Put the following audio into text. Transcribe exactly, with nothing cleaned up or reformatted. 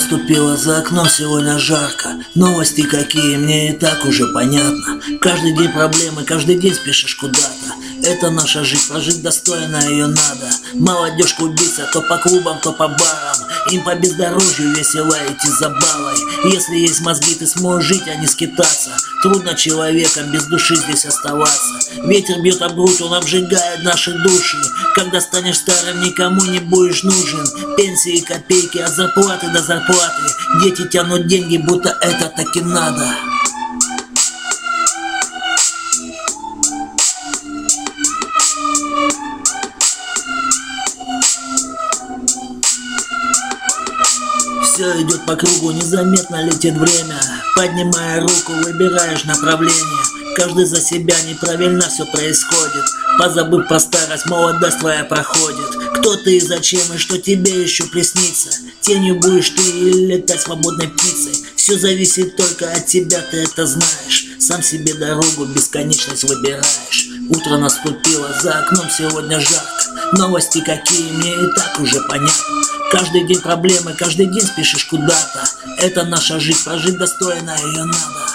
наступило, за окном сегодня жарко. Новости какие, мне и так уже понятно. Каждый день проблемы, каждый день спешишь куда-то. Это наша жизнь, прожить достойно ее надо. Молодежь клубится, то по клубам, то по барам. Им по бездорожью весело идти за балой. Если есть мозги, ты сможешь жить, а не скитаться. Трудно человеком без души здесь оставаться. Ветер бьет об грудь, он обжигает наши души. Когда станешь старым, никому не будешь нужен. Пенсии, копейки, от зарплаты до зарплаты. Дети тянут деньги, будто это так и надо. Все идет по кругу, незаметно летит время. Поднимая руку, выбираешь направление. Каждый за себя, неправильно все происходит. Позабыв про старость, молодость твоя проходит. Кто ты и зачем, и что тебе еще приснится? Тенью будешь ты или летать свободной птицей? Все зависит только от тебя, ты это знаешь. Сам себе дорогу, бесконечность выбираешь. Утро наступило, за окном сегодня жарко. Новости какие, мне и так уже понятно. Каждый день проблемы, каждый день спешишь куда-то. Это наша жизнь, прожить достойно ее надо.